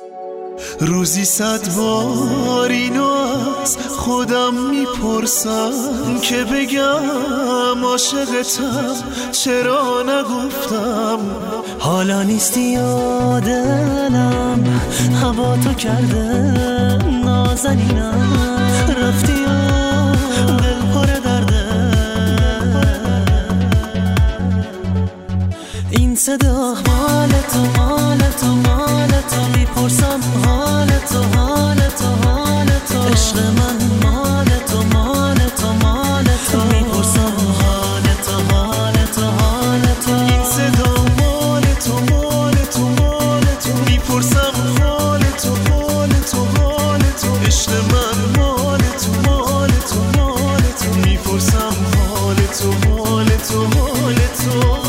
روزی 100 بار اینو از خودم میپرسم که بگم عاشقتم، چرا نگفتم. حالا نیستی یا دلم هوا تو کرده نازنینم، رفتی و دل پر درده. این صدا مال تو مال تو مال تو، میپرسم حال تو حال تو حال تو. عشق من مال تو مال تو مال تو، میپرسم حال تو حال تو حال تو. این صدا مال تو مال تو مال تو، میپرسم حال تو حال تو حال تو. عشق من مال تو مال تو مال تو، میپرسم حال تو حال تو حال تو.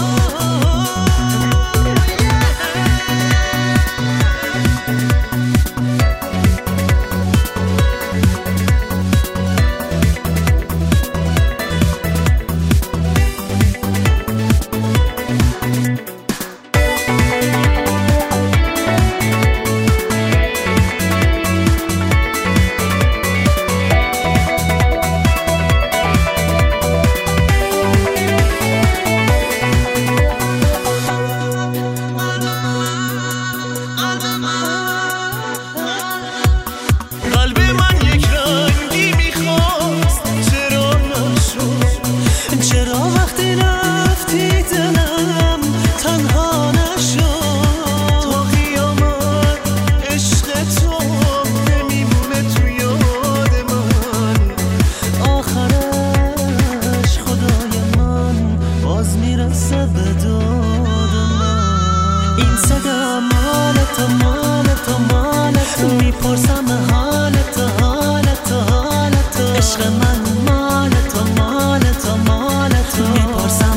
این صدا مال تو مال تو مال تو، میپرسم حال تو حال تو حال تو. عشق من مال تو مال تو مال تو، میپرسم